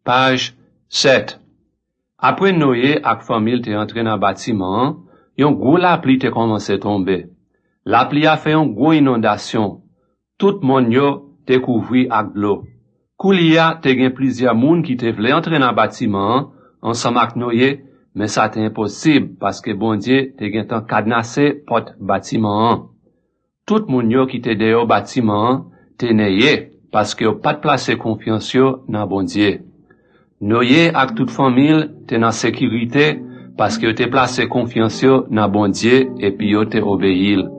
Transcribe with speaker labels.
Speaker 1: Page 7. Après Noé ak famille te entré dans bâtiment, yon gros la pluie te commencé tomber. La pluie a fait une gros inondation. Tout monde yo te couvri ak l'eau. Koulia te gen plusieurs moun qui te vle entrer dans bâtiment ensemble ak Noé, mais ça te impossible parce que bon Dieu te gen tan cadenassé porte bâtiment. Tout moun yo qui te dehors bâtiment te neye parce que yo pas de placer confiance yo dans bon Dieu. Noé ak toute famille te dans sécurité parce que yo te placé confiance yo dans bon Dieu et puis yo te obéir.